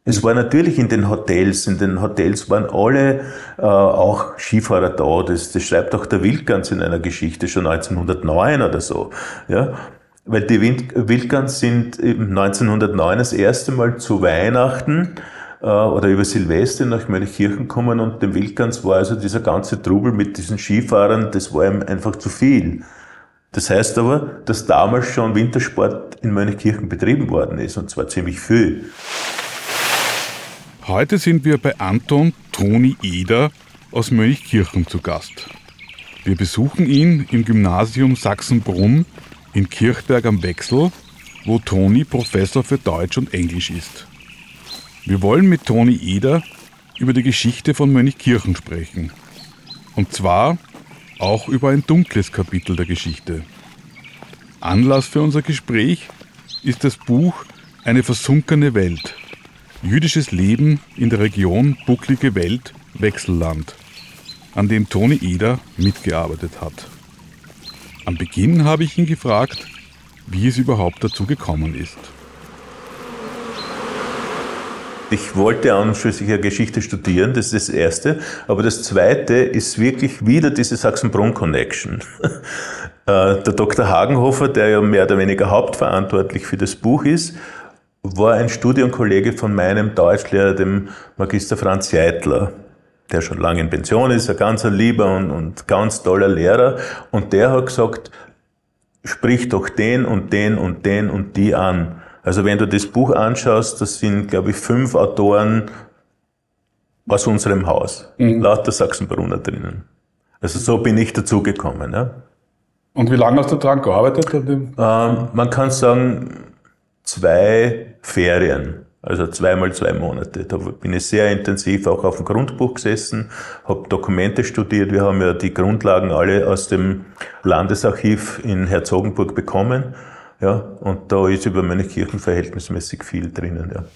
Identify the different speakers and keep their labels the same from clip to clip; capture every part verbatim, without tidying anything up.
Speaker 1: Es war natürlich in den Hotels, in den Hotels waren alle, äh, auch Skifahrer da, das, das schreibt auch der Wildgans in einer Geschichte, schon neunzehnhundertneun oder so, ja. Weil die Wildgans sind eben neunzehnhundertneun das erste Mal zu Weihnachten, äh, oder über Silvester nach Mönchkirchen gekommen und dem Wildgans war also dieser ganze Trubel mit diesen Skifahrern, das war ihm einfach zu viel. Das heißt aber, dass damals schon Wintersport in Mönchkirchen betrieben worden ist, und zwar ziemlich viel.
Speaker 2: Heute sind wir bei Anton Toni Eder aus Mönchkirchen zu Gast. Wir besuchen ihn im Gymnasium Sachsenbrunn in Kirchberg am Wechsel, wo Toni Professor für Deutsch und Englisch ist. Wir wollen mit Toni Eder über die Geschichte von Mönchkirchen sprechen. Und zwar auch über ein dunkles Kapitel der Geschichte. Anlass für unser Gespräch ist das Buch Eine versunkene Welt. Jüdisches Leben in der Region Bucklige Welt, Wechselland, an dem Toni Eder mitgearbeitet hat. Am Beginn habe ich ihn gefragt, wie es überhaupt dazu gekommen ist.
Speaker 1: Ich wollte an und für sich ja Geschichte studieren, das ist das Erste. Aber das Zweite ist wirklich wieder diese Sachsenbrunn-Connection. Der Doktor Hagenhofer, der ja mehr oder weniger hauptverantwortlich für das Buch ist, war ein Studienkollege von meinem Deutschlehrer, dem Magister Franz Jeitler, der schon lange in Pension ist, ein ganz lieber und, und ganz toller Lehrer. Und der hat gesagt, sprich doch den und den und den und die an. Also wenn du das Buch anschaust, das sind, glaube ich, fünf Autoren aus unserem Haus, mhm. lauter Sachsenbrunner drinnen. Also so bin ich dazugekommen. Ja.
Speaker 3: Und wie lange hast du daran gearbeitet?
Speaker 1: Ähm, man kann sagen, zwei Ferien, also zweimal zwei Monate. Da bin ich sehr intensiv auch auf dem Grundbuch gesessen, habe Dokumente studiert. Wir haben ja die Grundlagen alle aus dem Landesarchiv in Herzogenburg bekommen. Ja, und da ist über Mönchkirchen verhältnismäßig viel drinnen. Ja.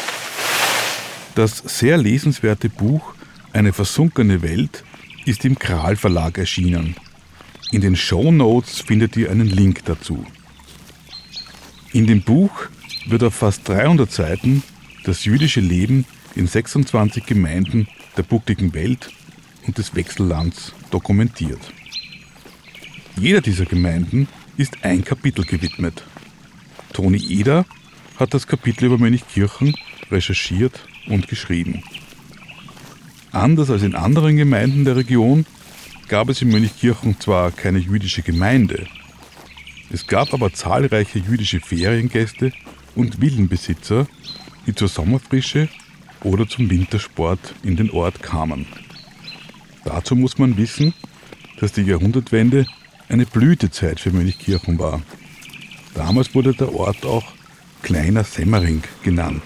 Speaker 2: Das sehr lesenswerte Buch Eine versunkene Welt ist im Kral Verlag erschienen. In den Shownotes findet ihr einen Link dazu. In dem Buch wird auf fast dreihundert Seiten das jüdische Leben in sechsundzwanzig Gemeinden der Buckligen Welt und des Wechsellands dokumentiert. Jeder dieser Gemeinden ist ein Kapitel gewidmet. Toni Eder hat das Kapitel über Mönchkirchen recherchiert und geschrieben. Anders als in anderen Gemeinden der Region gab es in Mönchkirchen zwar keine jüdische Gemeinde, es gab aber zahlreiche jüdische Feriengäste und Villenbesitzer, die zur Sommerfrische oder zum Wintersport in den Ort kamen. Dazu muss man wissen, dass die Jahrhundertwende eine Blütezeit für Mönchkirchen war. Damals wurde der Ort auch Kleiner Semmering genannt.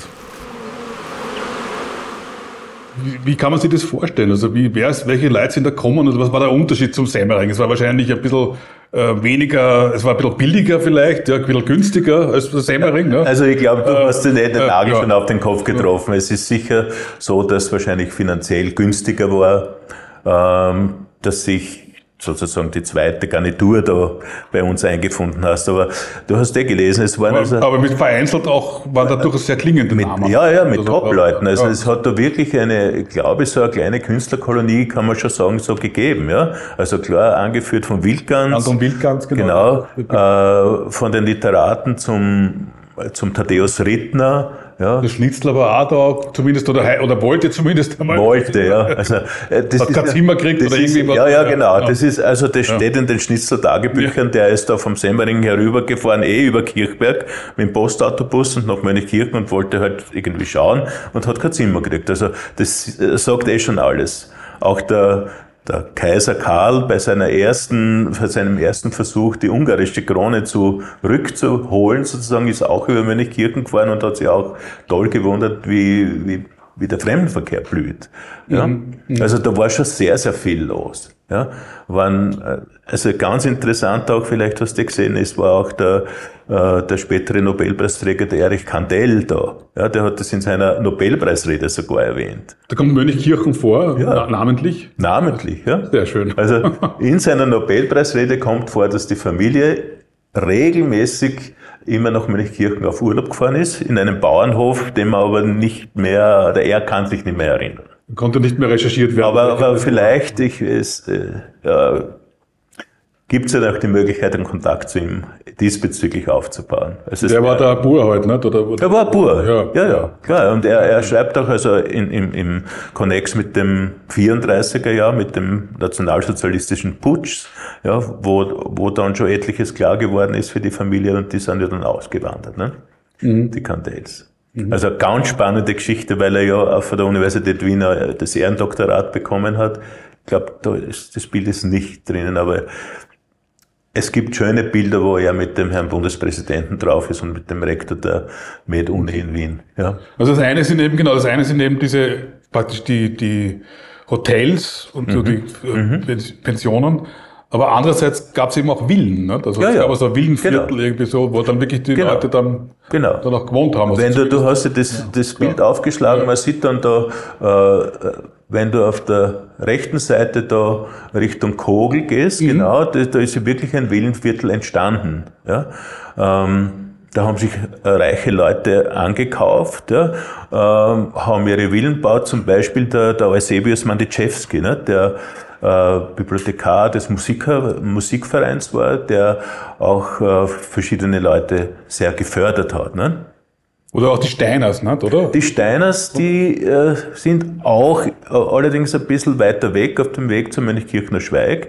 Speaker 3: Wie, wie kann man sich das vorstellen? Also wie, wer ist, welche Leute sind da gekommen und was war der Unterschied zum Semmering? Es war wahrscheinlich ein bisschen äh, weniger, es war ein bisschen billiger vielleicht, ja, ein bisschen günstiger als der Semmering. Ja.
Speaker 1: Also ich glaube, du äh, hast den, den Nagel äh, ja. schon auf den Kopf getroffen. Ja. Es ist sicher so, dass es wahrscheinlich finanziell günstiger war, ähm, dass sich sozusagen die zweite Garnitur da bei uns eingefunden hast. Aber du hast eh gelesen, es waren
Speaker 3: also... Aber mit vereinzelt auch, waren da durchaus sehr klingende
Speaker 1: mit,
Speaker 3: Namen.
Speaker 1: Ja, ja, mit also, Top-Leuten. Also
Speaker 3: ja.
Speaker 1: es hat da wirklich eine, ich glaube, so eine kleine Künstlerkolonie, kann man schon sagen, so gegeben. Ja. Also klar, angeführt von Wildgans.
Speaker 3: Anton Wildgans, genau.
Speaker 1: Genau, äh, von den Literaten zum, zum Thaddäus Rittner. Ja.
Speaker 3: Der Schnitzler war auch da, zumindest, oder, oder wollte zumindest einmal.
Speaker 1: Wollte, ja. Also,
Speaker 3: das hat kein Zimmer gekriegt oder
Speaker 1: ist,
Speaker 3: irgendwie.
Speaker 1: Ja, ja, genau. Ja. Das ist, also, das ja. steht in den Schnitzler-Tagebüchern. Ja. Der ist da vom Semmering herübergefahren, eh über Kirchberg, mit dem Postautobus und nach Mönchkirchen und wollte halt irgendwie schauen und hat kein Zimmer gekriegt. Also, das sagt eh schon alles. Auch der, Der Kaiser Karl bei seiner ersten, bei seinem ersten Versuch, die ungarische Krone zurückzuholen, sozusagen, ist auch über Mönchkirchen gefahren und hat sich auch toll gewundert, wie, wie, wie der Fremdenverkehr blüht. Ja? Mhm. Also da war schon sehr, sehr viel los. Ja? Waren, also ganz interessant auch, vielleicht hast du gesehen, es war auch der, äh, der spätere Nobelpreisträger, der Erich Kandel da. Ja, der hat das in seiner Nobelpreisrede sogar erwähnt.
Speaker 3: Da kommt Mönchkirchen vor, ja. na, namentlich?
Speaker 1: Namentlich, ja.
Speaker 3: Sehr schön.
Speaker 1: Also in seiner Nobelpreisrede kommt vor, dass die Familie regelmäßig immer nach Mönchkirchen auf Urlaub gefahren ist, in einem Bauernhof, den man aber nicht mehr, oder er kann sich nicht mehr erinnern.
Speaker 3: Konnte nicht mehr recherchiert werden.
Speaker 1: Aber, aber vielleicht ich, es, äh, ja, gibt es ja auch die Möglichkeit, einen Kontakt zu ihm diesbezüglich aufzubauen. Also
Speaker 3: der war der Bur halt, nicht? Oder, oder?
Speaker 1: Der war Bur,
Speaker 3: ja,
Speaker 1: ja, ja, klar. Und er, er schreibt auch also in, im, im Konnex mit dem vierunddreißiger Jahr, mit dem nationalsozialistischen Putsch, ja, wo, wo dann schon etliches klar geworden ist für die Familie und die sind ja dann ausgewandert, ne? Mhm. Die Candales. Mhm. Also eine ganz spannende Geschichte, weil er ja von der Universität Wien das Ehrendoktorat bekommen hat. Ich glaube, da ist, das Bild ist nicht drinnen, aber es gibt schöne Bilder, wo er mit dem Herrn Bundespräsidenten drauf ist und mit dem Rektor der Med-Uni in Wien. Ja.
Speaker 3: Also das eine sind eben, genau, das eine sind eben diese, praktisch die, die Hotels und mhm. so die mhm. Pensionen. Aber andererseits gab es eben auch Villen, ne? Also
Speaker 1: ja,
Speaker 3: es
Speaker 1: ja.
Speaker 3: gab also ein Villenviertel
Speaker 1: genau.
Speaker 3: irgendwie so, wo dann wirklich die
Speaker 1: genau.
Speaker 3: Leute dann,
Speaker 1: genau.
Speaker 3: dann auch gewohnt haben. Also
Speaker 1: wenn du, du hast ja das, ja, das Bild klar. aufgeschlagen, ja. man sieht dann da, äh, wenn du auf der rechten Seite da Richtung Kogel gehst, mhm. genau, da, da ist ja wirklich ein Villenviertel entstanden. Ja? Ähm, da haben sich reiche Leute angekauft, ja, ähm, haben ihre Villen gebaut, zum Beispiel der, der Eusebius Mandichewski, ne, der äh, Bibliothekar des Musiker, Musikvereins war, der auch äh, verschiedene Leute sehr gefördert hat. Ne?
Speaker 3: Oder auch die Steiners, nicht, oder?
Speaker 1: Die Steiners, die äh, sind auch äh, allerdings ein bisschen weiter weg, auf dem Weg zum Mönchkirchner Schweig,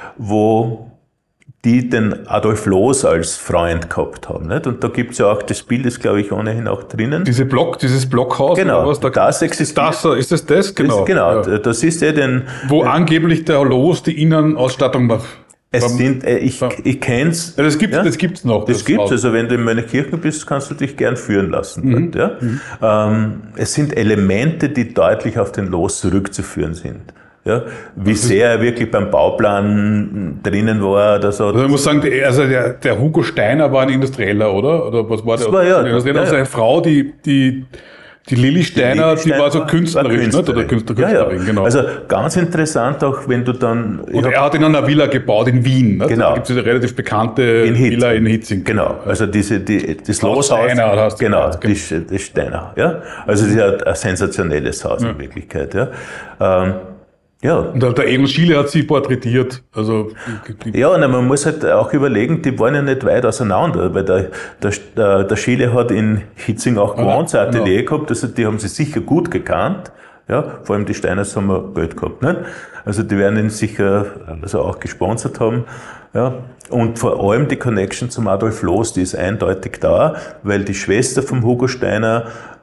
Speaker 1: wo die den Adolf Loos als Freund gehabt haben. Nicht? Und da gibt's ja auch, das Bild ist, glaube ich, ohnehin auch drinnen.
Speaker 3: Diese Block, dieses Blockhaus,
Speaker 1: genau,
Speaker 3: oder was? Da
Speaker 1: das existiert.
Speaker 3: Das, ist das das? Genau.
Speaker 1: Das, genau,
Speaker 3: ja.
Speaker 1: das ist ja den...
Speaker 3: Wo äh, angeblich der Loos die Innenausstattung macht.
Speaker 1: Es beim, sind, äh, ich,
Speaker 3: beim,
Speaker 1: ich kenn's.
Speaker 3: Ja, das gibt's,
Speaker 1: ja?
Speaker 3: das gibt's noch.
Speaker 1: Das,
Speaker 3: das
Speaker 1: gibt's,
Speaker 3: Haus.
Speaker 1: also wenn du in Mönchkirchen bist, kannst du dich gern führen lassen.
Speaker 3: Mhm.
Speaker 1: Dort, ja? Mhm. Ähm, es sind Elemente, die deutlich auf den Loos zurückzuführen sind. Ja, wie sehr er wirklich beim Bauplan drinnen war oder so.
Speaker 3: Also ich muss sagen, also der, der Hugo Steiner war ein Industrieller, oder? Oder was war
Speaker 1: das
Speaker 3: der?
Speaker 1: War, ja,
Speaker 3: also
Speaker 1: ja,
Speaker 3: seine
Speaker 1: ja.
Speaker 3: Frau, die, die, die Lili Steiner, die, die war so künstlerisch,
Speaker 1: Künstlerin.
Speaker 3: Nicht? Oder Künstler,
Speaker 1: ja,
Speaker 3: Künstlerin,
Speaker 1: ja.
Speaker 3: genau.
Speaker 1: Also ganz interessant auch, wenn du dann...
Speaker 3: Und er hat in einer Villa gebaut in Wien, ne?
Speaker 1: Genau.
Speaker 3: Da gibt es eine relativ bekannte
Speaker 1: in
Speaker 3: Villa in Hitzing.
Speaker 1: Genau, also diese, die, das
Speaker 3: Haus
Speaker 1: Loshaus.
Speaker 3: Steiner hast du
Speaker 1: genau,
Speaker 3: gesagt,
Speaker 1: die, die Steiner, ja. Also sie hat ein sensationelles Haus
Speaker 3: ja.
Speaker 1: in Wirklichkeit, ja. Ähm, Ja.
Speaker 3: Und der Emil Schiele hat sie porträtiert. Also,
Speaker 1: ja, na, man muss halt auch überlegen, die waren ja nicht weit auseinander, weil der, der, der Schiele hat in Hitzing auch gewohnt, sein Atelier genau. gehabt, also die haben sie sicher gut gekannt. Ja, vor allem die Steiners haben wir Geld gehabt, nicht? Also die werden ihn sicher also auch gesponsert haben. Ja. Und vor allem die Connection zum Adolf Loos, die ist eindeutig da, weil die Schwester vom Hugo Steiner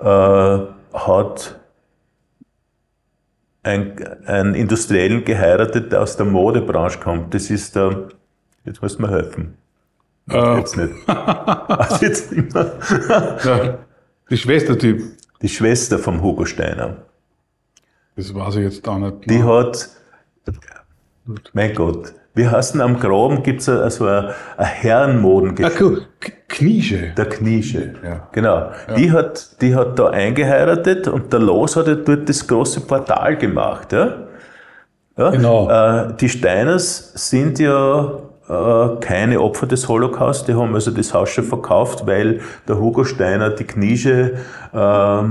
Speaker 1: äh, hat Ein, ein Industriellen geheiratet, der aus der Modebranche kommt. Das ist der, jetzt musst du mir helfen.
Speaker 3: Äh.
Speaker 1: Jetzt nicht. Also jetzt nicht mehr.
Speaker 3: Ja, die Schwestertyp.
Speaker 1: Die Schwester vom Hugo Steiner.
Speaker 3: Das weiß ich jetzt auch nicht.
Speaker 1: Die hat, mein Gott, wie heißt denn am Graben, gibt's also ein, ein Herrenmodengeschäft.
Speaker 3: Ah, Kniesche.
Speaker 1: Der Kniesche,
Speaker 3: ja.
Speaker 1: Genau. Ja. Die hat, die hat da eingeheiratet und der Loos hat ja dort das große Portal gemacht, ja. Ja?
Speaker 3: Genau.
Speaker 1: Äh, die Steiners sind ja äh, keine Opfer des Holocaust, die haben also das Haus schon verkauft, weil der Hugo Steiner die Kniesche äh,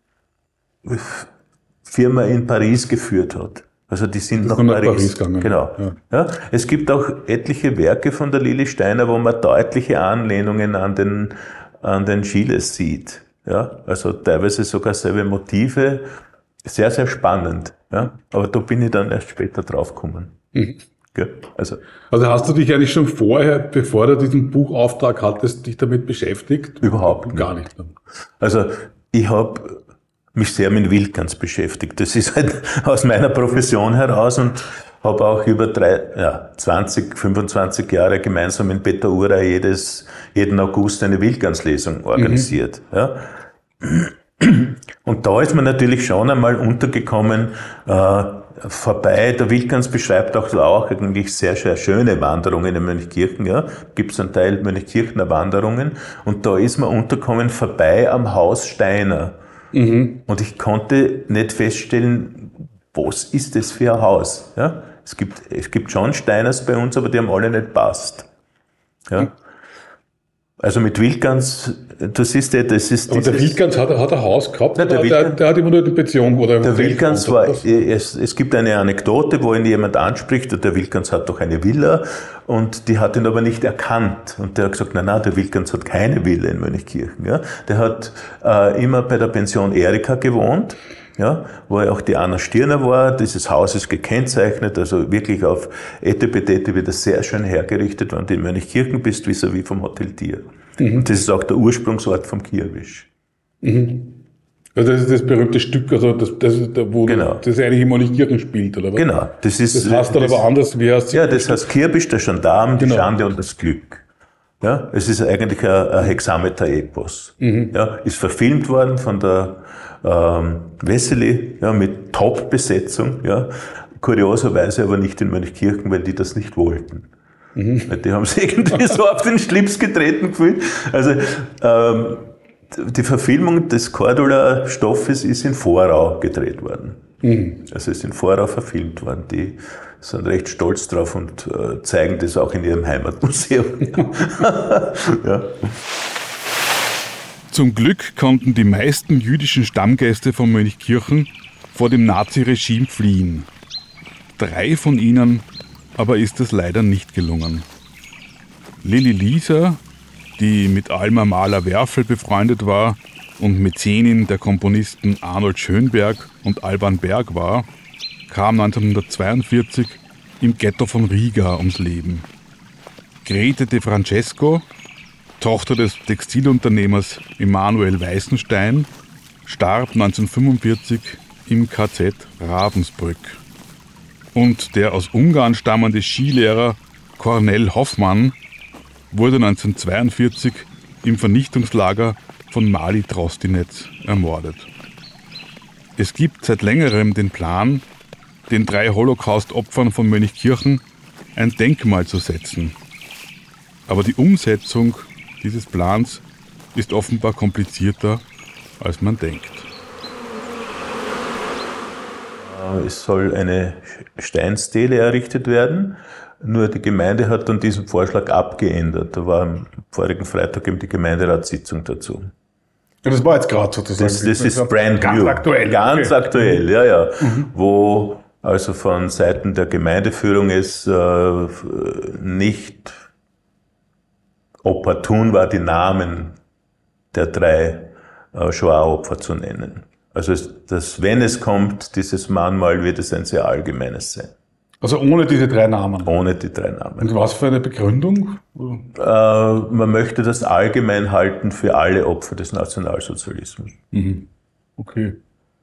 Speaker 1: Firma in Paris geführt hat. Also die sind nach Paris.
Speaker 3: Paris gegangen.
Speaker 1: Genau. Ja. Ja, es gibt auch etliche Werke von der Lili Steiner, wo man deutliche Anlehnungen an den, an den Schieles sieht. Ja, also teilweise sogar selbe Motive. Sehr, sehr spannend. Ja, aber da bin ich dann erst später draufgekommen. Mhm. Ja, also.
Speaker 3: also hast du dich eigentlich schon vorher, bevor du diesen Buchauftrag hattest, dich damit beschäftigt?
Speaker 1: Überhaupt nicht.
Speaker 3: Gar nicht.
Speaker 1: Also ich habe mich sehr mit Wildgans beschäftigt. Das ist halt aus meiner Profession heraus und habe auch über drei, ja, zwanzig, fünfundzwanzig Jahre gemeinsam mit Peter Urey jedes, jeden August eine Wildgans-Lesung organisiert. Mhm. Ja. Und da ist man natürlich schon einmal untergekommen, äh, vorbei. Der Wildgans beschreibt auch, auch eigentlich sehr, sehr schöne Wanderungen in Mönchkirchen. Ja. Gibt es einen Teil Mönchkirchener Wanderungen und da ist man untergekommen vorbei am Haus Steiner. Mhm. Und ich konnte nicht feststellen, was ist das für ein Haus? Ja? Es gibt, es gibt schon Steiners bei uns, aber die haben alle nicht passt. Ja? Also mit Wildgans, du siehst ja, das ist
Speaker 3: Aber
Speaker 1: dieses,
Speaker 3: der Wildgans hat, hat ein Haus gehabt,
Speaker 1: Nein, der
Speaker 3: oder der,
Speaker 1: Wildgans-
Speaker 3: der hat immer nur die Beziehung. Oder
Speaker 1: Der Wildgans war,
Speaker 3: das?
Speaker 1: es, es gibt eine Anekdote, wo ihn jemand anspricht, und der Wildgans hat doch eine Villa, und die hat ihn aber nicht erkannt. Und der hat gesagt, nein, nein, der Wildgans hat keine Villa in Mönchkirchen. Ja. Der hat äh, immer bei der Pension Erika gewohnt, ja, wo ja auch die Anna Stirner war. Dieses Haus ist gekennzeichnet, also wirklich auf Etepetete wird das sehr schön hergerichtet, wenn du in Mönchkirchen bist, vis-à-vis vom Hotel Tier. Mhm. Und das ist auch der Ursprungsort vom Kirwisch.
Speaker 3: Mhm. Also das ist das berühmte Stück, also das, das ist da, wo
Speaker 1: Genau.
Speaker 3: das eigentlich in Mönchkirchen spielt, oder was?
Speaker 1: Genau. Das ist,
Speaker 3: Das heißt dann
Speaker 1: das,
Speaker 3: aber anders, wie heißt
Speaker 1: ja, das heißt Kirbisch, der Gendarm, die
Speaker 3: Genau.
Speaker 1: Schande und das Glück. Ja, es ist eigentlich ein, ein Hexameter-Epos.
Speaker 3: Mhm.
Speaker 1: Ja, ist verfilmt worden von der ähm, Wessely, ja, mit Top-Besetzung, ja, kurioserweise aber nicht in Mönchkirchen, weil die das nicht wollten. Mhm. Weil die haben sich irgendwie so auf den Schlips getreten gefühlt. Also ähm, die Verfilmung des Cordula-Stoffes ist in Vorau gedreht worden. Mhm. Also ist in Vorau verfilmt worden. Die sind recht stolz drauf und äh, zeigen das auch in ihrem Heimatmuseum. Ja.
Speaker 2: Zum Glück konnten die meisten jüdischen Stammgäste von Mönchkirchen vor dem Naziregime fliehen. Drei von ihnen aber ist es leider nicht gelungen. Lilli Lieser, die mit Alma Mahler-Werfel befreundet war und Mäzenin der Komponisten Arnold Schönberg und Alban Berg war, kam neunzehnhundertzweiundvierzig im Ghetto von Riga ums Leben. Grete De Francesco, Tochter des Textilunternehmers Emanuel Weißenstein, starb neunzehnhundertfünfundvierzig im K Z Ravensbrück. Und der aus Ungarn stammende Skilehrer Kornel Hoffmann wurde neunzehnhundertzweiundvierzig im Vernichtungslager von Mali Trostinetz ermordet. Es gibt seit längerem den Plan, den drei Holocaust-Opfern von Mönchkirchen ein Denkmal zu setzen. Aber die Umsetzung dieses Plans ist offenbar komplizierter, als man denkt.
Speaker 1: Es soll eine Steinstele errichtet werden, nur die Gemeinde hat dann diesen Vorschlag abgeändert. Da war am vorigen Freitag eben die Gemeinderatssitzung dazu.
Speaker 3: Ja, das war jetzt gerade sozusagen.
Speaker 1: Das, das ist brand
Speaker 3: ganz
Speaker 1: new.
Speaker 3: aktuell.
Speaker 1: Ganz
Speaker 3: Okay.
Speaker 1: aktuell, ja, ja.
Speaker 3: Mhm.
Speaker 1: Wo also von Seiten der Gemeindeführung es äh, nicht opportun war, die Namen der drei äh, Shoah-Opfer zu nennen. Also es, dass, wenn es kommt, dieses Mahnmal, wird es ein sehr allgemeines sein.
Speaker 3: Also ohne diese drei Namen.
Speaker 1: Ohne die drei Namen.
Speaker 3: Und was für eine Begründung?
Speaker 1: Äh, man möchte das allgemein halten für alle Opfer des Nationalsozialismus.
Speaker 3: Mhm. Okay.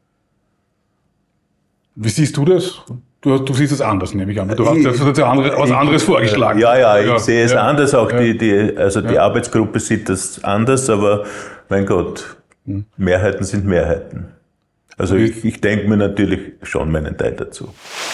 Speaker 3: Wie siehst du das? Du, du siehst es anders, nehme ich an. Du hast jetzt was anderes, was anderes vorgeschlagen.
Speaker 1: Ja, ja, ich
Speaker 3: Ja,
Speaker 1: sehe es
Speaker 3: ja.
Speaker 1: anders. Auch
Speaker 3: Ja.
Speaker 1: die, die, also die
Speaker 3: Ja.
Speaker 1: Arbeitsgruppe sieht das anders, aber mein Gott,
Speaker 3: Hm.
Speaker 1: Mehrheiten sind Mehrheiten. Also ich, ich denke mir natürlich schon meinen Teil dazu.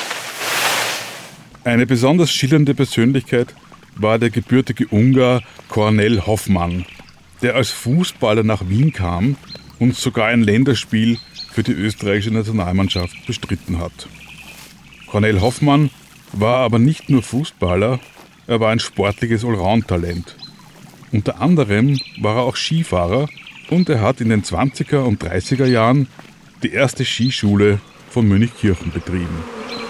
Speaker 2: Eine besonders schillernde Persönlichkeit war der gebürtige Ungar Kornel Hoffmann, der als Fußballer nach Wien kam und sogar ein Länderspiel für die österreichische Nationalmannschaft bestritten hat. Kornel Hoffmann war aber nicht nur Fußballer, er war ein sportliches Allround-Talent. Unter anderem war er auch Skifahrer und er hat in den zwanziger und dreißiger Jahren die erste Skischule von Mönchkirchen betrieben.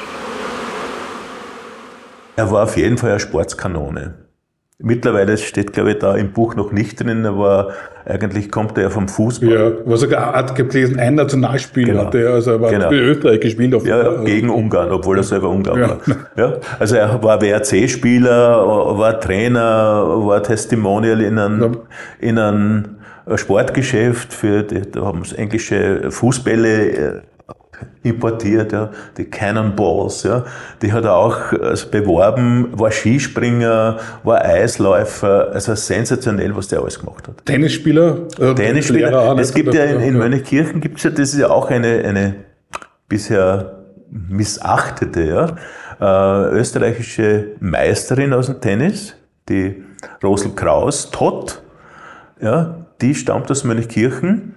Speaker 1: Er war auf jeden Fall eine Sportskanone. Mittlerweile steht, glaube ich, da im Buch noch nicht drin, aber eigentlich kommt er ja vom Fußball.
Speaker 3: Ja, was er hat gelesen, ein Nationalspiel
Speaker 1: Genau.
Speaker 3: hatte er, also er war
Speaker 1: Genau.
Speaker 3: für Österreich gespielt. Auf,
Speaker 1: Ja, gegen Ungarn, obwohl er selber Ungarn
Speaker 3: Ja.
Speaker 1: war. Ja, also er war W R C-Spieler, war Trainer, war Testimonial in einem, in einem Sportgeschäft für, die, da haben sie englische Fußbälle äh, importiert, ja, die Cannonballs, ja, die hat er auch also beworben, war Skispringer, war Eisläufer, also sensationell, was der alles gemacht hat.
Speaker 3: Tennisspieler. Äh,
Speaker 1: Tennisspieler.
Speaker 3: Lehrer auch,
Speaker 1: Es
Speaker 3: nicht?
Speaker 1: gibt ja in, in
Speaker 3: Ja.
Speaker 1: Mönchkirchen gibt's ja, das ist ja auch eine, eine bisher missachtete, ja, äh, österreichische Meisterin aus dem Tennis, die Rosel Kraus, Todt, ja, die stammt aus Mönchkirchen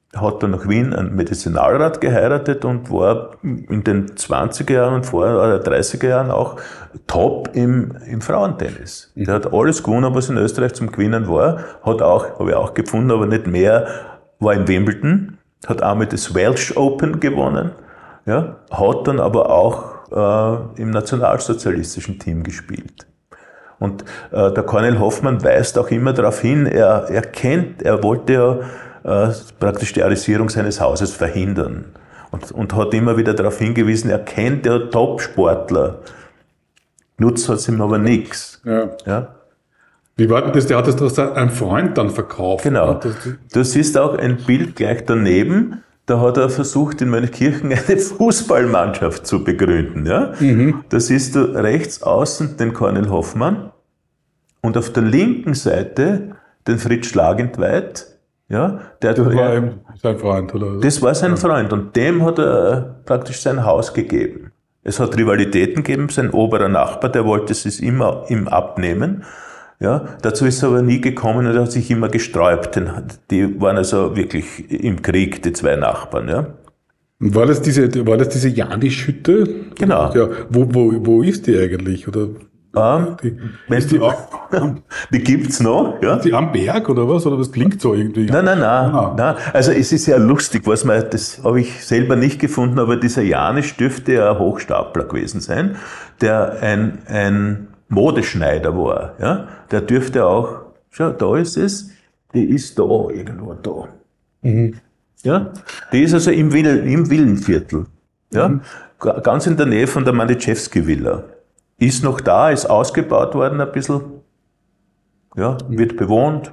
Speaker 1: hat dann nach Wien einen Medizinalrat geheiratet und war in den zwanziger Jahren und vorher, oder dreißiger Jahren auch top im, im Frauentennis. Der hat alles gewonnen, was in Österreich zum Gewinnen war. Hat auch, habe ich auch gefunden, aber nicht mehr, war in Wimbledon, hat einmal das Welsh Open gewonnen, ja, hat dann aber auch äh, im nationalsozialistischen Team gespielt. Und äh, der Cornel Hoffmann weist auch immer darauf hin, er, er kennt, er wollte ja äh, praktisch die Arisierung seines Hauses verhindern. Und, und hat immer wieder darauf hingewiesen, er kennt ja Top-Sportler. Nutzt hat es ihm aber nichts.
Speaker 3: Ja.
Speaker 1: Ja?
Speaker 3: Wie war denn das? Der hat das doch einem Freund dann verkauft.
Speaker 1: Genau.
Speaker 3: Das,
Speaker 1: du siehst auch ein Bild gleich daneben. Da hat er versucht, in Mönchkirchen eine Fußballmannschaft zu begründen. Ja? Mhm. Da siehst du rechts außen den Cornel Hoffmann und auf der linken Seite den Fritz Schlagentweit. Ja, der
Speaker 3: das war ihm sein Freund, oder?
Speaker 1: Das war sein Freund und dem hat er praktisch sein Haus gegeben. Es hat Rivalitäten gegeben, sein oberer Nachbar, der wollte es immer ihm abnehmen. Ja, dazu ist er aber nie gekommen und er hat sich immer gesträubt. Die waren also wirklich im Krieg, die zwei Nachbarn. Ja.
Speaker 3: Und war das diese, war das diese Janisch-Hütte?
Speaker 1: Genau.
Speaker 3: Ja, wo, wo, wo ist die eigentlich? Oder?
Speaker 1: Um, die, ist die, die gibt's noch, ja?
Speaker 3: Ist die am Berg oder was? Oder das klingt so irgendwie?
Speaker 1: Nein, nein, nein, ah. nein. Also es ist ja lustig, was man, das habe ich selber nicht gefunden, aber dieser Janisch dürfte ja ein Hochstapler gewesen sein, der ein, ein Modeschneider war, ja? Der dürfte auch, schau, da ist es, die ist da, irgendwo da. Mhm. Ja? Die ist also im, Will, im Villenviertel, ja? Mhm. Ganz in der Nähe von der Manischewski-Villa. Ist noch da, ist ausgebaut worden ein bisschen, ja, wird bewohnt,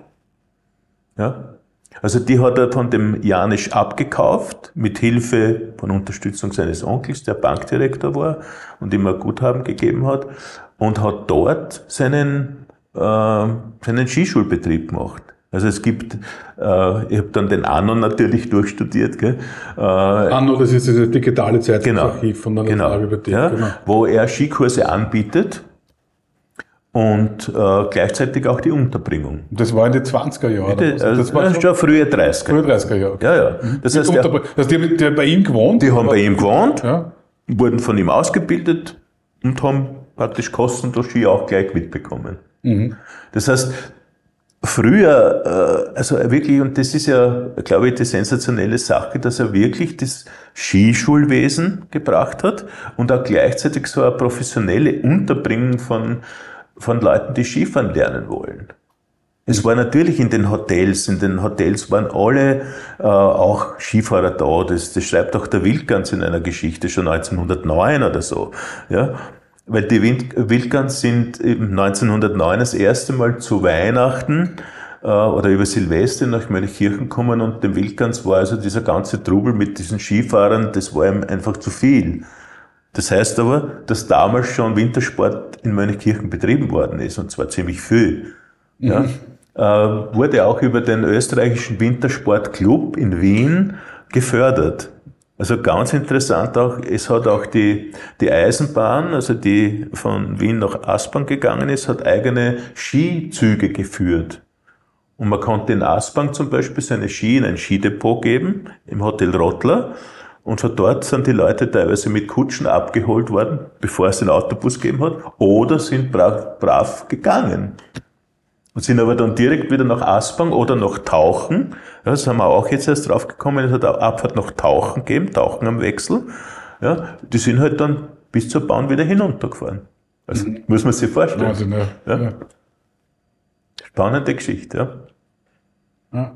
Speaker 1: ja. Also die hat er von dem Janisch abgekauft, mit Hilfe von Unterstützung seines Onkels, der Bankdirektor war und ihm ein Guthaben gegeben hat und hat dort seinen, äh, seinen Skischulbetrieb gemacht. Also es gibt, äh, ich habe dann den Anno natürlich durchstudiert. Gell? Äh,
Speaker 3: Anno, das ist das digitale Zeitungsarchiv
Speaker 1: genau,
Speaker 3: von der
Speaker 1: genau,
Speaker 3: Nationalbibliothek.
Speaker 1: Ja,
Speaker 3: genau.
Speaker 1: Wo er Skikurse anbietet und äh, gleichzeitig auch die Unterbringung.
Speaker 3: Das war in den zwanziger Jahren?
Speaker 1: Das, also das war schon, schon frühe dreißiger.
Speaker 3: Frühe dreißiger Jahre.
Speaker 1: Ja, ja. Das heißt, der,
Speaker 3: das die haben die bei ihm gewohnt?
Speaker 1: Die haben bei ihm gewohnt,
Speaker 3: ja.
Speaker 1: Wurden von ihm ausgebildet und haben praktisch kostenlos Ski auch gleich mitbekommen. Mhm. Das heißt, früher, also wirklich, und das ist ja, glaube ich, die sensationelle Sache, dass er wirklich das Skischulwesen gebracht hat und auch gleichzeitig so eine professionelle Unterbringung von, von Leuten, die Skifahren lernen wollen. Es war natürlich in den Hotels, in den Hotels waren alle äh, auch Skifahrer da, das, das schreibt auch der Wildgans in einer Geschichte, schon neunzehnhundertneun oder so, ja. Weil die Wildgans sind eben neunzehnhundertneun das erste Mal zu Weihnachten äh, oder über Silvester nach Mönchkirchen gekommen und dem Wildgans war also dieser ganze Trubel mit diesen Skifahrern, das war ihm einfach zu viel. Das heißt aber, dass damals schon Wintersport in Mönchkirchen betrieben worden ist und zwar ziemlich viel. Mhm. Ja, äh, wurde auch über den österreichischen Wintersportclub in Wien gefördert. Also ganz interessant auch, es hat auch die, die Eisenbahn, also die von Wien nach Aspang gegangen ist, hat eigene Skizüge geführt. Und man konnte in Aspang zum Beispiel seine Ski in ein Skidepot geben, im Hotel Rottler. Und von dort sind die Leute teilweise mit Kutschen abgeholt worden, bevor es den Autobus gegeben hat, oder sind brav, brav gegangen. Und sind aber dann direkt wieder nach Aspang oder nach Tauchen. Ja, das haben wir auch jetzt erst drauf gekommen. Es hat eine Abfahrt nach Tauchen gegeben, Tauchen am Wechsel. Ja, die sind halt dann bis zur Bahn wieder hinuntergefahren. Also, mhm. muss man sich vorstellen.
Speaker 3: Wahnsinn, ja.
Speaker 1: Ja.
Speaker 3: Ja.
Speaker 1: Spannende Geschichte, ja.
Speaker 3: Ja.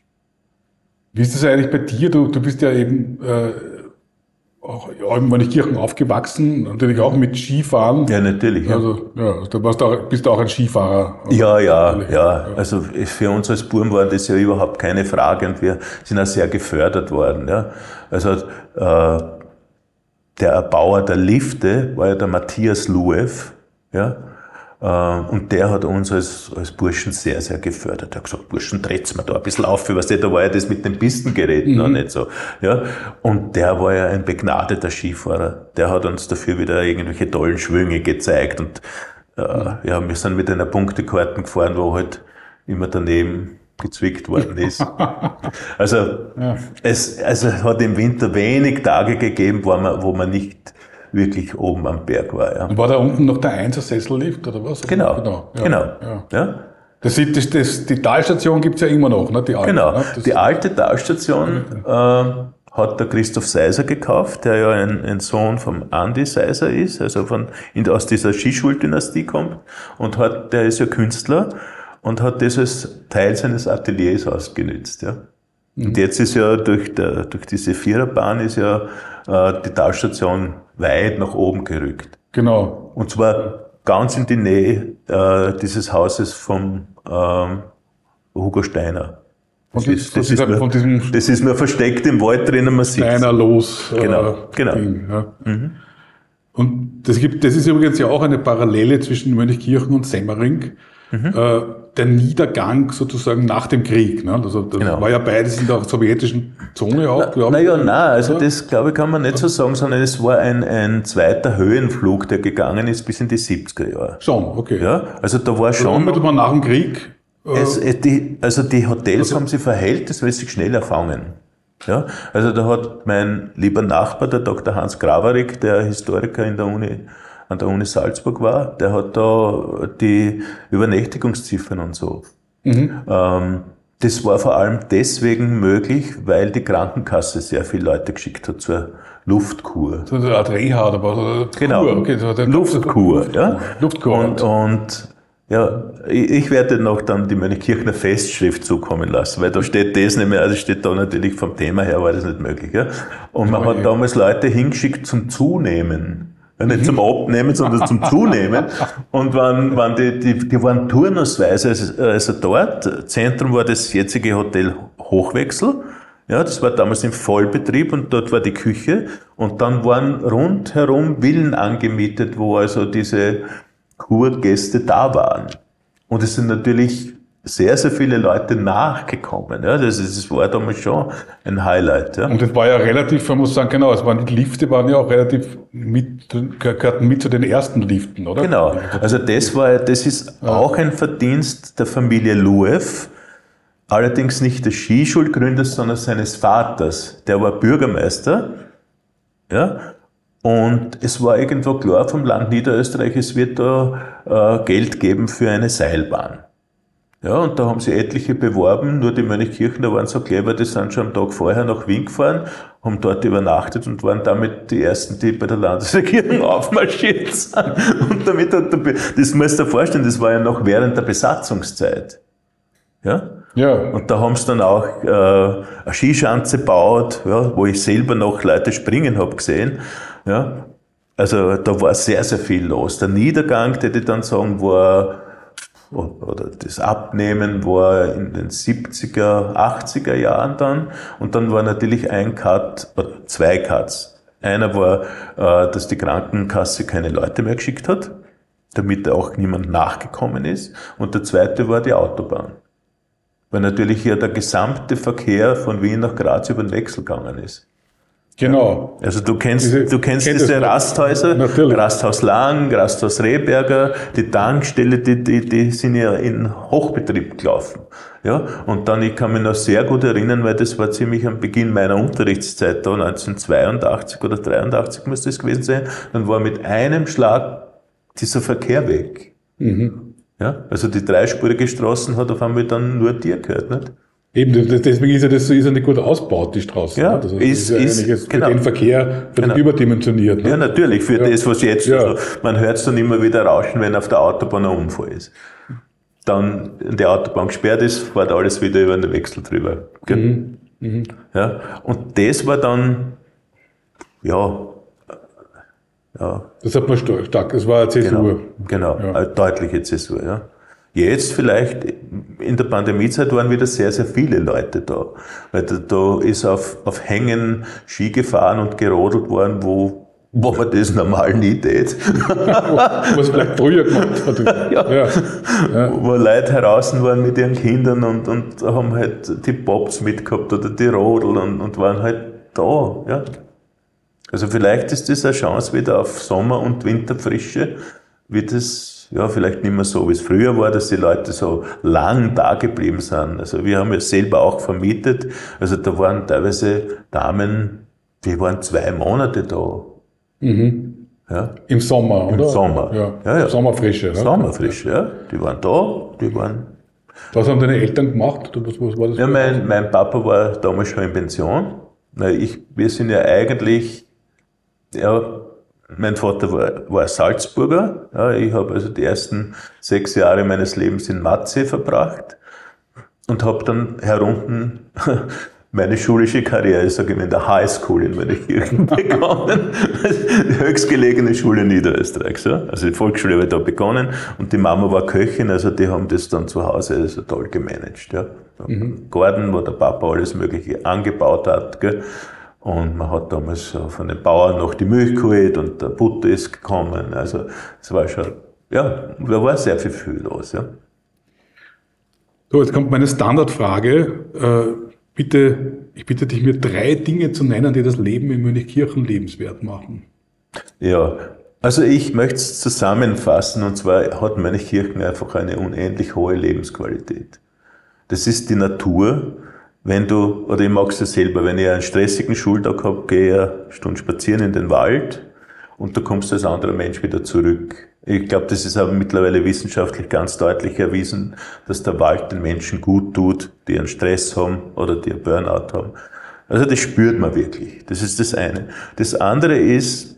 Speaker 3: Wie ist das eigentlich bei dir? Du, du bist ja eben äh, auch in Mönchkirchen aufgewachsen, natürlich auch mit Skifahren.
Speaker 1: Ja, natürlich. Ja.
Speaker 3: Also, ja, du warst auch, bist auch ein Skifahrer.
Speaker 1: Ja, ja, ja, ja. Also für uns als Buben war das ja überhaupt keine Frage und wir sind auch sehr gefördert worden. Ja. Also äh, der Erbauer der Lifte war ja der Matthias Luev, ja. Und der hat uns als, als Burschen sehr, sehr gefördert. Er hat gesagt, Burschen, dreht's mir da ein bisschen auf, weißt du, da war ja das mit den Pistengeräten mhm. noch nicht so, ja. Und der war ja ein begnadeter Skifahrer. Der hat uns dafür wieder irgendwelche tollen Schwünge gezeigt und, äh, ja, wir sind mit einer Punktekarte gefahren, wo halt immer daneben gezwickt worden ist. Also, ja. es, also es hat im Winter wenig Tage gegeben, wo man, wo man nicht wirklich oben am Berg war. Ja.
Speaker 3: Und war da unten noch der Einser-Sessellift oder was?
Speaker 1: Genau,
Speaker 3: genau. Ja.
Speaker 1: genau.
Speaker 3: Ja.
Speaker 1: Ja.
Speaker 3: Das, das, das, die Talstation gibt's ja immer noch, ne? Die alte,
Speaker 1: genau,
Speaker 3: ne?
Speaker 1: die alte Talstation äh, hat der Christoph Seiser gekauft, der ja ein, ein Sohn vom Andi Seiser ist, also von, in, aus dieser Skischul-Dynastie kommt, und hat, der ist ja Künstler und hat das als Teil seines Ateliers ausgenützt. Ja. Mhm. Und jetzt ist ja durch, der, durch diese Viererbahn ist ja äh, die Talstation weit nach oben gerückt.
Speaker 3: Genau.
Speaker 1: Und zwar ganz in die Nähe äh, dieses Hauses vom ähm, Hugo Steiner. Das,
Speaker 3: von,
Speaker 1: ist, das,
Speaker 3: von,
Speaker 1: ist nur,
Speaker 3: von diesem
Speaker 1: das ist nur versteckt im Wald drinnen, man sieht
Speaker 3: Steiner los.
Speaker 1: Genau,
Speaker 3: äh,
Speaker 1: genau.
Speaker 3: Ding, ja.
Speaker 1: Mhm.
Speaker 3: Und das gibt, das ist übrigens ja auch eine Parallele zwischen Mönchkirchen und Semmering. Mhm. Äh, der Niedergang sozusagen nach dem Krieg. Ne? Also das
Speaker 1: genau.
Speaker 3: war ja beides in der sowjetischen Zone auch, glaube
Speaker 1: ich. Naja,
Speaker 3: nein,
Speaker 1: also das glaube ich kann man nicht so sagen, sondern es war ein, ein zweiter Höhenflug, der gegangen ist bis in die siebziger Jahre.
Speaker 3: Schon, okay.
Speaker 1: Ja, also da war schon...
Speaker 3: Unmittelbar nach dem Krieg?
Speaker 1: Äh, es, die, also die Hotels also, haben sie verhältnismäßig schnell erfangen. Ja, also da hat mein lieber Nachbar, der Doktor Hans Graverig, der Historiker in der Uni, an der Uni Salzburg war, der hat da die Übernächtigungsziffern und so. Mhm. Ähm, das war vor allem deswegen möglich, weil die Krankenkasse sehr viele Leute geschickt hat zur Luftkur.
Speaker 3: So eine Art Reha oder was?
Speaker 1: Genau,
Speaker 3: Kur, okay, so
Speaker 1: Luftkur. Ja.
Speaker 3: Luftkur.
Speaker 1: Und, und ja, ich werde noch dann die Mönchkirchner Festschrift zukommen lassen, weil da steht das nicht mehr, also steht da natürlich vom Thema her war das nicht möglich. Ja. Und man okay. hat damals Leute hingeschickt zum Zunehmen. Ja, nicht zum Abnehmen, sondern zum Zunehmen. Und waren, waren die, die, die waren turnusweise, also, also dort, Zentrum war das jetzige Hotel Hochwechsel. Ja, das war damals im Vollbetrieb und dort war die Küche. Und dann waren rundherum Villen angemietet, wo also diese Kurgäste da waren. Und es sind natürlich sehr, sehr viele Leute nachgekommen. Ja, das, ist, das war damals schon ein Highlight. Ja.
Speaker 3: Und das war ja relativ, man muss sagen, genau, es waren die Lifte waren ja auch relativ mit, gehörten mit zu den ersten Liften, oder?
Speaker 1: Genau. Also das war, das ist ja. auch ein Verdienst der Familie Luev. Allerdings nicht des Skischulgründers, sondern seines Vaters. Der war Bürgermeister. Ja. Und es war irgendwo klar vom Land Niederösterreich, es wird da äh, Geld geben für eine Seilbahn. Ja, und da haben sie etliche beworben, nur die Mönchkirchner waren so clever, die sind schon am Tag vorher nach Wien gefahren, haben dort übernachtet und waren damit die ersten, die bei der Landesregierung aufmarschiert sind. Und damit hat der, das musst du dir vorstellen, das war ja noch während der Besatzungszeit. Ja?
Speaker 3: Ja.
Speaker 1: Und da haben sie dann auch äh, eine Skischanze gebaut, ja, wo ich selber noch Leute springen habe gesehen. Ja? Also da war sehr, sehr viel los. Der Niedergang, der ich dann sagen, war oder das Abnehmen war in den siebziger, achtziger Jahren dann. Und dann war natürlich ein Cut, oder zwei Cuts. Einer war, dass die Krankenkasse keine Leute mehr geschickt hat, damit auch niemand nachgekommen ist. Und der zweite war die Autobahn. Weil natürlich ja der gesamte Verkehr von Wien nach Graz über den Wechsel gegangen ist.
Speaker 3: Genau.
Speaker 1: Also du kennst,
Speaker 3: diese,
Speaker 1: du kennst
Speaker 3: kenn
Speaker 1: diese Rasthäuser,
Speaker 3: natürlich.
Speaker 1: Rasthaus Lang, Rasthaus Rehberger, die Tankstelle, die, die, die sind ja in Hochbetrieb gelaufen. Ja, und dann, ich kann mich noch sehr gut erinnern, weil das war ziemlich am Beginn meiner Unterrichtszeit, da neunzehnhundertzweiundachtzig oder dreiundachtzig müsste es gewesen sein, dann war mit einem Schlag dieser Verkehr weg. Mhm. Ja, also die dreispurige Straßen hat auf einmal dann nur dir gehört, nicht?
Speaker 3: Eben, deswegen ist ja das ist ja nicht gut ausgebaut, die Straße.
Speaker 1: Ja,
Speaker 3: also
Speaker 1: ist,
Speaker 3: ist, ja
Speaker 1: ist,
Speaker 3: ist
Speaker 1: genau.
Speaker 3: für den Verkehr für
Speaker 1: genau.
Speaker 3: den überdimensioniert. Ne?
Speaker 1: Ja, natürlich, für
Speaker 3: ja.
Speaker 1: das, was jetzt,
Speaker 3: ja.
Speaker 1: also, man hört es dann immer wieder rauschen, wenn auf der Autobahn ein Unfall ist. Dann, wenn die Autobahn gesperrt ist, fährt alles wieder über den Wechsel drüber. Mhm. Mhm. Ja, und das war dann, ja, ja.
Speaker 3: Das hat man stark, das war eine Zäsur.
Speaker 1: Genau, genau
Speaker 3: ja.
Speaker 1: eine deutliche Zäsur, ja. Jetzt vielleicht, in der Pandemiezeit waren wieder sehr, sehr viele Leute da. Weil da, da ist auf, auf Hängen Ski gefahren und gerodelt worden, wo, wo man das normal nie tät.
Speaker 3: Was vielleicht früher gemacht hat.
Speaker 1: Ja. Ja. Ja. Wo Leute heraus waren mit ihren Kindern und, und haben halt die Bobs mitgehabt oder die Rodel und, und waren halt da, ja. Also vielleicht ist das eine Chance wieder auf Sommer- und Winterfrische, wie das ja, vielleicht nicht mehr so, wie es früher war, dass die Leute so lang da geblieben sind. Also wir haben ja selber auch vermietet. Also da waren teilweise Damen, die waren zwei Monate da.
Speaker 3: Mhm.
Speaker 1: Ja.
Speaker 3: Im Sommer,
Speaker 1: Im
Speaker 3: oder?
Speaker 1: Sommer.
Speaker 3: Ja.
Speaker 1: Ja, ja.
Speaker 3: Sommerfrische. Ja?
Speaker 1: Sommerfrische, ja. Die waren da, die waren...
Speaker 3: Was haben deine Eltern gemacht? Oder was, was war das?
Speaker 1: Ja, mein, mein Papa war damals schon in Pension. Ich, wir sind ja eigentlich, ja, mein Vater war, war Salzburger. Ja, ich habe also die ersten sechs Jahre meines Lebens in Matzee verbracht und habe dann herunten meine schulische Karriere, sage ich mal, in der High School in Mönchkirchen begonnen. Die höchstgelegene Schule Niederösterreichs. Ja. Also die Volksschule habe ich da begonnen und die Mama war Köchin, also die haben das dann zu Hause also toll gemanagt. Ja. Mhm. Garten, wo der Papa alles Mögliche angebaut hat. Gell. Und man hat damals von den Bauern noch die Milch geholt und der Butter ist gekommen. Also es war schon, ja, da war sehr viel, viel los. Ja.
Speaker 3: So, jetzt kommt meine Standardfrage. Äh, Bitte, ich bitte dich, mir drei Dinge zu nennen, die das Leben in Mönchkirchen lebenswert machen.
Speaker 1: Ja, also ich möchte es zusammenfassen, und zwar hat Mönchkirchen einfach eine unendlich hohe Lebensqualität. Das ist die Natur. Wenn du, oder ich mag es ja selber, wenn ich einen stressigen Schultag habe, gehe ich eine Stunde spazieren in den Wald und da kommst du als anderer Mensch wieder zurück. Ich glaube, das ist aber mittlerweile wissenschaftlich ganz deutlich erwiesen, dass der Wald den Menschen gut tut, die einen Stress haben oder die einen Burnout haben. Also das spürt man wirklich. Das ist das eine. Das andere ist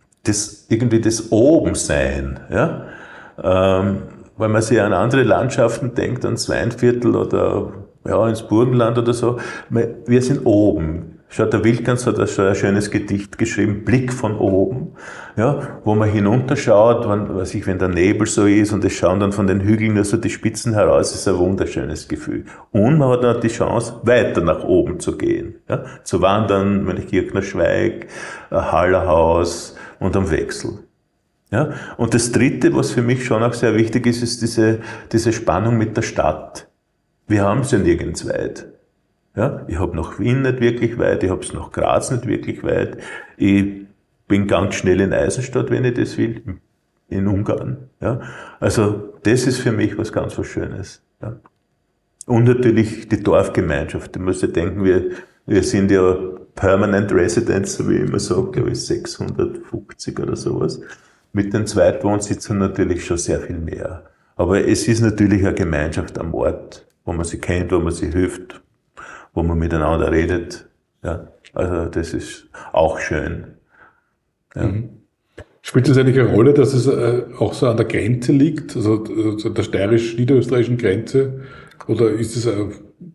Speaker 1: das irgendwie das Obensein, ja, ähm, weil man sich an andere Landschaften denkt, ans Weinviertel oder ja ins Burgenland oder so. Wir sind oben. Schaut, der Wilkans hat schon ein schönes Gedicht geschrieben, Blick von oben, ja, wo man hinunterschaut, wenn, weiß ich, wenn der Nebel so ist und es schauen dann von den Hügeln nur so die Spitzen heraus, ist ein wunderschönes Gefühl. Und man hat dann die Chance, weiter nach oben zu gehen, ja, zu wandern, Mönchkirchner Schweig, Hallerhaus und am Wechsel. Ja. Und das Dritte, was für mich schon auch sehr wichtig ist, ist diese, diese Spannung mit der Stadt. Wir haben es ja nirgends weit. Ja, ich habe nach Wien nicht wirklich weit, ich habe es nach Graz nicht wirklich weit. Ich bin ganz schnell in Eisenstadt, wenn ich das will, in Ungarn. Ja, also das ist für mich was ganz was Schönes. Ja. Und natürlich die Dorfgemeinschaft. Du musst ja denken, wir, wir sind ja Permanent Residents, so wie ich immer sage, glaube ich sechshundertfünfzig oder sowas. Mit den Zweitwohnsitzen natürlich schon sehr viel mehr. Aber es ist natürlich eine Gemeinschaft am Ort, wo man sich kennt, wo man sich hilft, wo man miteinander redet. Ja, also das ist auch schön. Ja.
Speaker 3: Mhm. Spielt das eigentlich eine Rolle, dass es äh, auch so an der Grenze liegt, also äh, der steirisch-niederösterreichischen Grenze? Oder ist es äh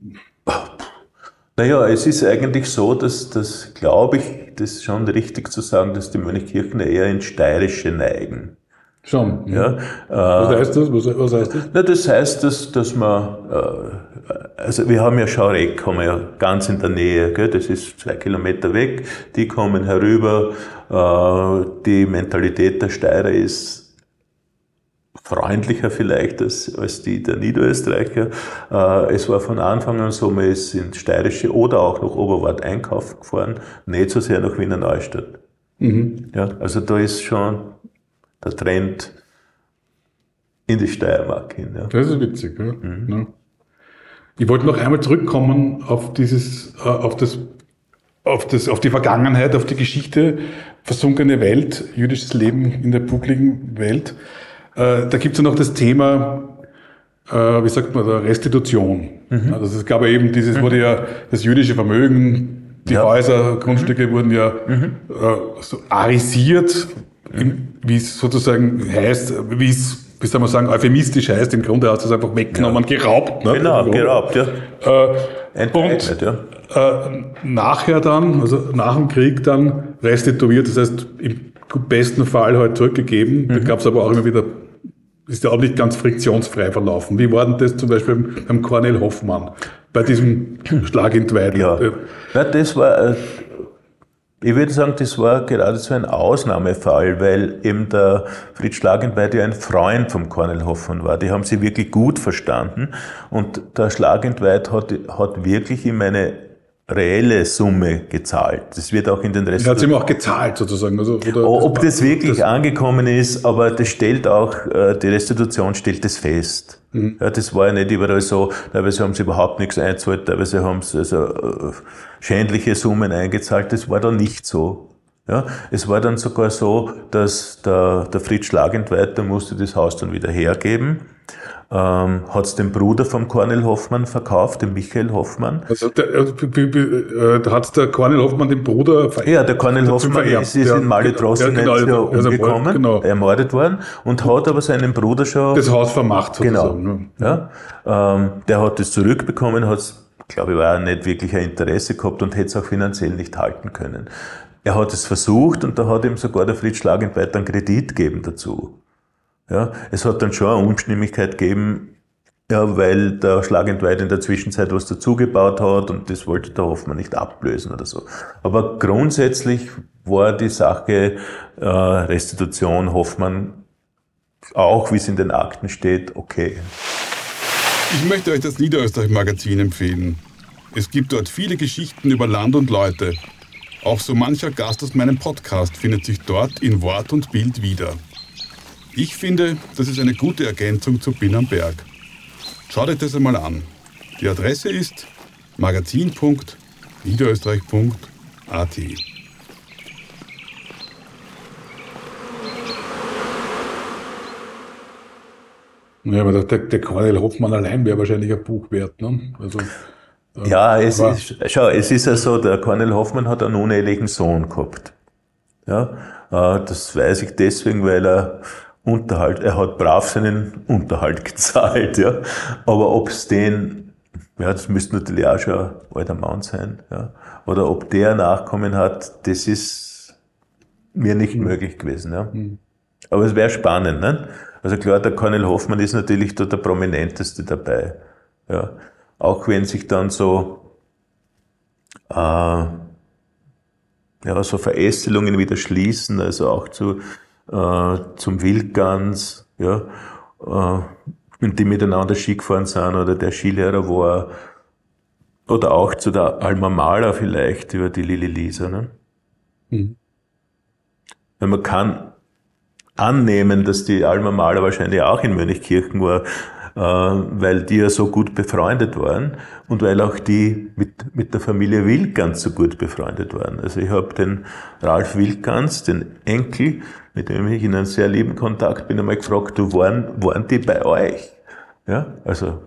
Speaker 1: Naja, es ist eigentlich so, dass, dass glaube ich, das ist schon richtig zu sagen, dass die Mönchkirchner eher ins Steirische neigen.
Speaker 3: Schon.
Speaker 1: Ja,
Speaker 3: was
Speaker 1: äh,
Speaker 3: heißt das? Was, was heißt das?
Speaker 1: Na, das heißt, dass, dass man, äh, also wir haben ja Schaureck, haben wir ja ganz in der Nähe, gell? Das ist zwei Kilometer weg, die kommen herüber, äh, die Mentalität der Steirer ist freundlicher vielleicht als, als die der Niederösterreicher. Äh, es war von Anfang an so, man ist ins Steirische oder auch nach Oberwart einkaufen gefahren, nicht so sehr nach Wiener Neustadt. Mhm. Ja, also da ist schon der Trend in die Steiermark hin. Ja.
Speaker 3: Das ist witzig. Ja. Mhm. Ja. Ich wollte noch einmal zurückkommen auf dieses, auf das, auf das, auf die Vergangenheit, auf die Geschichte, versunkene Welt, jüdisches Leben in der buckligen Welt. Da gibt es ja noch das Thema, wie sagt man, der Restitution. Mhm. Also es gab ja eben dieses, mhm. wurde ja das jüdische Vermögen, die ja. Häuser, Grundstücke mhm. wurden ja mhm. so arisiert. Wie es sozusagen heißt, wie es, wie soll man sagen, euphemistisch heißt, im Grunde hat es einfach weggenommen, ja. geraubt. Ne?
Speaker 1: Genau, geraubt, ja.
Speaker 3: Äh, Enteignet, ja. Äh, nachher dann, also nach dem Krieg dann restituiert, das heißt im besten Fall halt zurückgegeben. Mhm. Da gab es aber auch immer wieder, ist ja auch nicht ganz friktionsfrei verlaufen. Wie war denn das zum Beispiel beim, beim Cornel Hoffmann, bei diesem Schlag in Weidl?
Speaker 1: Ja. ja, das war... Äh, Ich würde sagen, das war geradezu ein Ausnahmefall, weil eben der Fritz Schlagenweit ja ein Freund vom Cornel Hoffmann war. Die haben sich wirklich gut verstanden und der Schlagenweit hat, hat wirklich ihm eine reelle Summe gezahlt. Das wird auch in den Rest.
Speaker 3: Er hat es ihm auch gezahlt sozusagen. Also, oder
Speaker 1: ob
Speaker 3: das
Speaker 1: das wirklich das angekommen ist, aber das stellt auch, die Restitution stellt das fest. Mhm. Ja, das war ja nicht überall so, teilweise haben sie überhaupt nichts eingezahlt, teilweise haben sie also schändliche Summen eingezahlt, das war da nicht so. Ja, es war dann sogar so, dass der, der Fritz Schlagentweiter musste das Haus dann wieder hergeben. Ähm, hat es dem Bruder vom Cornel Hoffmann verkauft, dem Michael Hoffmann. Also der,
Speaker 3: äh, da hat der Cornel Hoffmann den Bruder
Speaker 1: vererbt. Ja, der Cornel Hoffmann ist, ist in Malé-Drossy ja, genau, umgekommen, genau. ermordet worden und hat aber seinen Bruder schon...
Speaker 3: Das Haus vermacht
Speaker 1: sozusagen. Genau. Ja, ähm, der hat es zurückbekommen, hat es, glaube ich, war nicht wirklich ein Interesse gehabt und hätte es auch finanziell nicht halten können. Er hat es versucht und da hat ihm sogar der Fritz Schlagentweiter einen Kredit gegeben dazu. Ja, es hat dann schon eine Unstimmigkeit gegeben, ja, weil der Schlagentweiter in der Zwischenzeit was dazugebaut hat und das wollte der Hoffmann nicht ablösen oder so. Aber grundsätzlich war die Sache äh, Restitution Hoffmann, auch wie es in den Akten steht, okay.
Speaker 2: Ich möchte euch das Niederösterreich-Magazin empfehlen. Es gibt dort viele Geschichten über Land und Leute. Auch so mancher Gast aus meinem Podcast findet sich dort in Wort und Bild wieder. Ich finde, das ist eine gute Ergänzung zu Bin am Berg. Schaut euch das einmal an. Die Adresse ist magazin punkt niederösterreich punkt a t.
Speaker 3: Ja, aber der, der Cornel Hoffmann allein wäre wahrscheinlich ein Buch wert, ne? Also,
Speaker 1: äh, ja, es ist, schau, es ist ja so, der Cornel Hoffmann hat einen unehelichen Sohn gehabt. Ja, äh, das weiß ich deswegen, weil er Unterhalt, er hat brav seinen Unterhalt gezahlt, ja. Aber ob's den, ja, das müsste natürlich auch schon ein alter Mann sein, ja. Oder ob der Nachkommen hat, das ist mir nicht mhm. möglich gewesen, ja. Mhm. Aber es wäre spannend, ne? Also klar, der Cornel Hoffmann ist natürlich da der Prominenteste dabei, ja. Auch wenn sich dann so, äh, ja, so Verästelungen wieder schließen, also auch zu, äh, zum Wildgans, ja, äh, die miteinander Ski gefahren sind oder der Skilehrer war, oder auch zu der Alma Mahler vielleicht über die Lili Lisa, ne? Mhm. Weil man kann annehmen, dass die Alma Mahler wahrscheinlich auch in Mönchkirchen war, äh, weil die ja so gut befreundet waren und weil auch die mit, mit der Familie Wildgans so gut befreundet waren. Also ich habe den Ralf Wildgans, den Enkel, mit dem ich in einem sehr lieben Kontakt bin, einmal gefragt, du, waren, waren die bei euch? Ja, also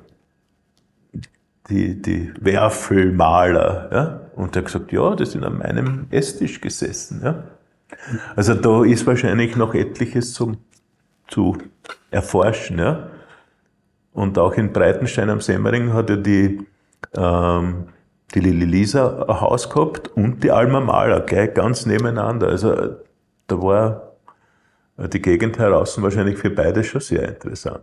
Speaker 1: die, die Werfelmaler, ja? Und er hat gesagt, ja, die sind an meinem Esstisch gesessen, ja. Also da ist wahrscheinlich noch etliches zum, zu erforschen, ja. Und auch in Breitenstein am Semmering hat ja die, ähm, die Lili Lisa ein Haus gehabt und die Alma Mahler gleich ganz nebeneinander. Also da war die Gegend heraus wahrscheinlich für beide schon sehr interessant.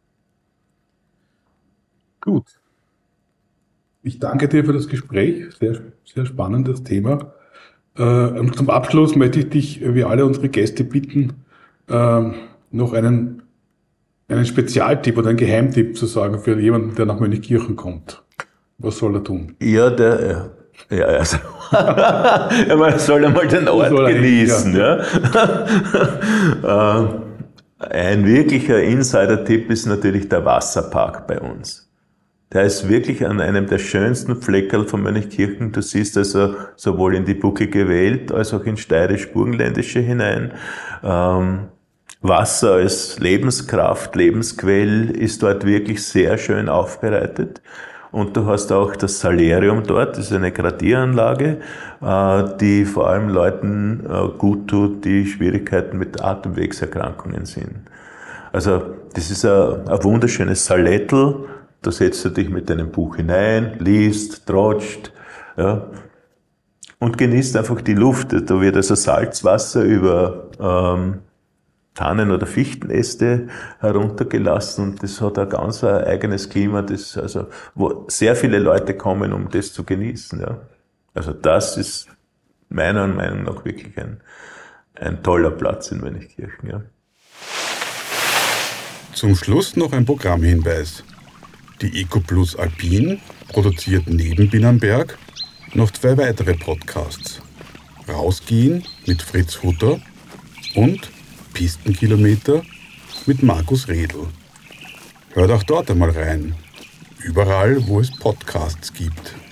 Speaker 3: Gut. Ich danke dir für das Gespräch. Sehr, sehr spannendes Thema. Äh, zum Abschluss möchte ich dich, wie alle unsere Gäste, bitten, äh, noch einen, einen Spezialtipp oder einen Geheimtipp zu sagen für jemanden, der nach Mönchkirchen kommt. Was soll er tun?
Speaker 1: Ja, der, ja, also, er soll einmal den Ort genießen, ja. ja. Ein wirklicher Insider-Tipp ist natürlich der Wasserpark bei uns. Der ist wirklich an einem der schönsten Fleckerl von Mönchkirchen. Du siehst also sowohl in die bucklige Welt als auch ins steirisch-burgenländische hinein. Ähm, Wasser als Lebenskraft, Lebensquell ist dort wirklich sehr schön aufbereitet. Und du hast auch das Salerium dort, das ist eine Gradieranlage, äh, die vor allem Leuten äh, gut tut, die Schwierigkeiten mit Atemwegserkrankungen sind. Also das ist ein, ein wunderschönes Salettel. Da setzt du dich mit deinem Buch hinein, liest, trotscht, ja, und genießt einfach die Luft. Da wird also Salzwasser über ähm, Tannen- oder Fichtenäste heruntergelassen und das hat ein ganz ein eigenes Klima, das also, wo sehr viele Leute kommen, um das zu genießen. Ja. Also das ist meiner Meinung nach wirklich ein, ein toller Platz in Mönchkirchen. Ja.
Speaker 2: Zum Schluss noch ein Programmhinweis. Die EcoPlus Alpin produziert neben Bin am Berg noch zwei weitere Podcasts. Rausgehen mit Fritz Hutter und Pistenkilometer mit Markus Redl. Hört auch dort einmal rein. Überall, wo es Podcasts gibt.